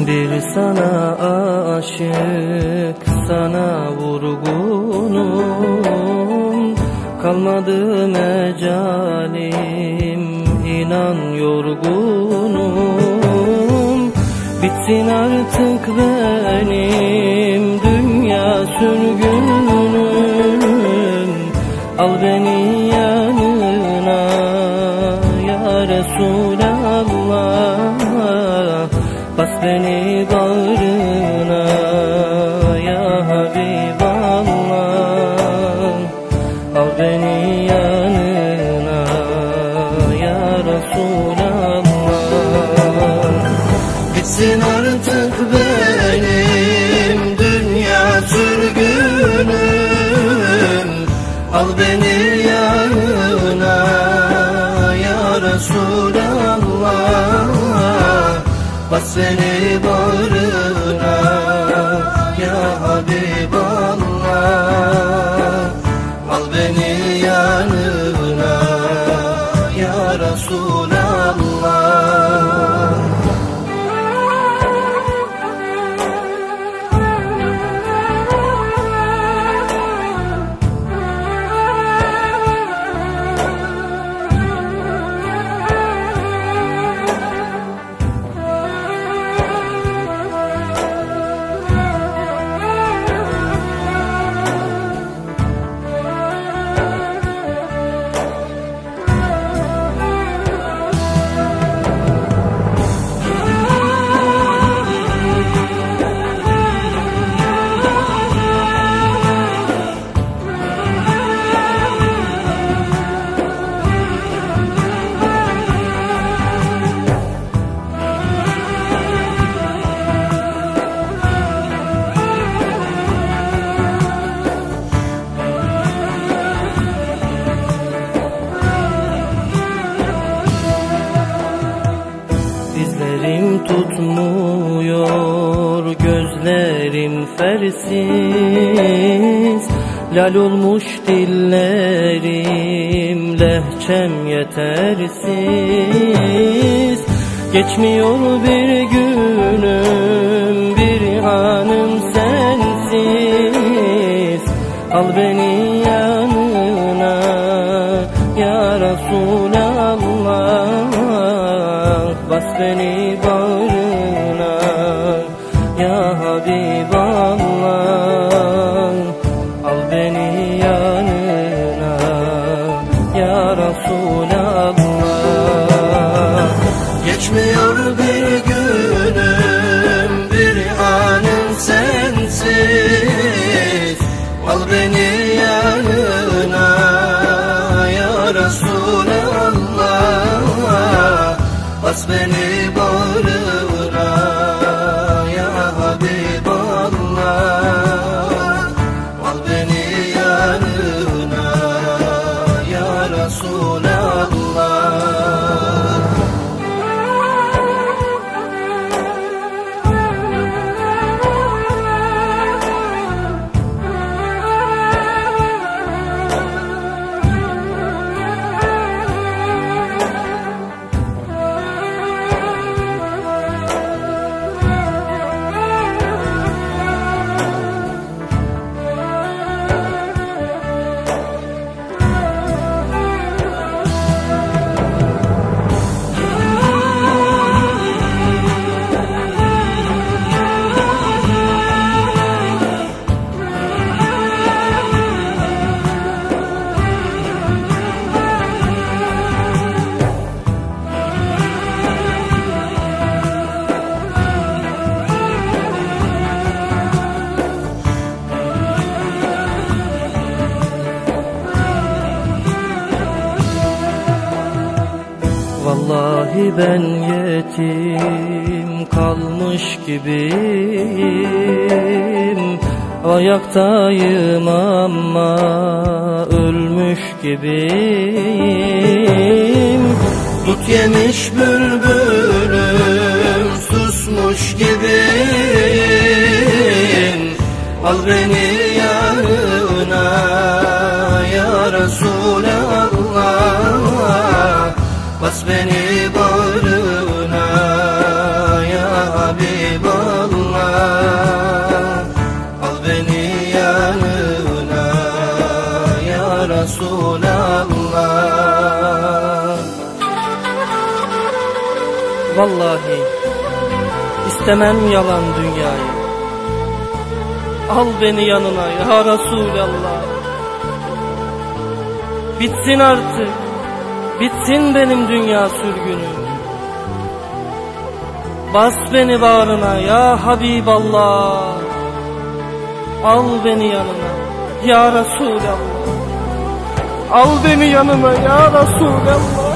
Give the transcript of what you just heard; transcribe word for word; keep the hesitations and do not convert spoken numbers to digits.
Bir sana aşık, sana vurgunum. Kalmadı mecalim, inan yorgunum. Bitsin artık benim dünya sürgünüm. Al beni yanına ya Resulallah. Bas beni bağrına ya Habiballah. Al beni yanına ya Resulallah. Bitsin artık benim dünya sürgünüm. Al beni yanına ya Resulallah. Bas beni bağrına ya Habiballah. Al beni yanına ya Resulallah. Dizlerim tutmuyor, gözlerim fersiz. Lal olmuş dillerim, lehçem yetersiz. Geçmiyor bir günüm, bir anım sensiz. Al beni yanına ya Resulallah. Bas beni bağrına ya Habiballah. Al beni yanına ya Resulallah. Geçmiyor bir günüm, bir anım sensiz. Al beni yanına ya Resulallah. Bas beni bağrına ya Habiballah. Al beni yanına ya Resulallah. Vallahi ben yetim kalmış gibiyim. Ayaktayım ama ölmüş gibiyim. Dut yemiş bülbülüm, susmuş gibiyim. Al beni yanına ya Resulallah. Bas beni bağrına ya Habiballah. Resulallah. Vallahi istemem yalan dünyayı. Al beni yanına ya Resulallah. Bitsin artık, bitsin benim dünya sürgünüm. Bas beni bağrına ya Habiballah. Al beni yanına ya Resulallah. Al beni yanına ya Resulallah.